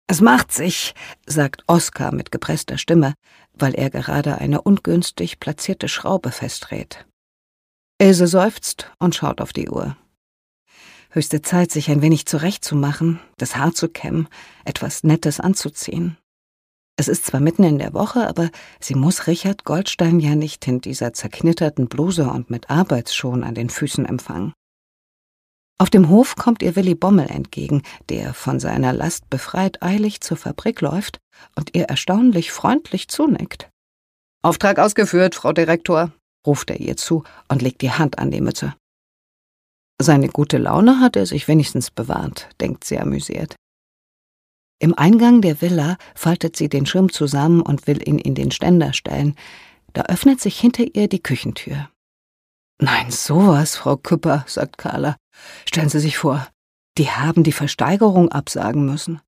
Es macht sich, sagt Oskar mit gepresster Stimme, weil er gerade eine ungünstig platzierte Schraube festdreht. Ilse seufzt und schaut auf die Uhr. Höchste Zeit, sich ein wenig zurechtzumachen, das Haar zu kämmen, etwas Nettes anzuziehen. Es ist zwar mitten in der Woche, aber sie muss Richard Goldstein ja nicht in dieser zerknitterten Bluse und mit Arbeitsschuhen an den Füßen empfangen. Auf dem Hof kommt ihr Willi Bommel entgegen, der von seiner Last befreit eilig zur Fabrik läuft und ihr erstaunlich freundlich zunickt. »Auftrag ausgeführt, Frau Direktor«, ruft er ihr zu und legt die Hand an die Mütze. Seine gute Laune hat er sich wenigstens bewahrt, denkt sie amüsiert. Im Eingang der Villa faltet sie den Schirm zusammen und will ihn in den Ständer stellen. Da öffnet sich hinter ihr die Küchentür. »Nein, sowas, Frau Küpper«, sagt Carla. »Stellen Sie sich vor, die haben die Versteigerung absagen müssen.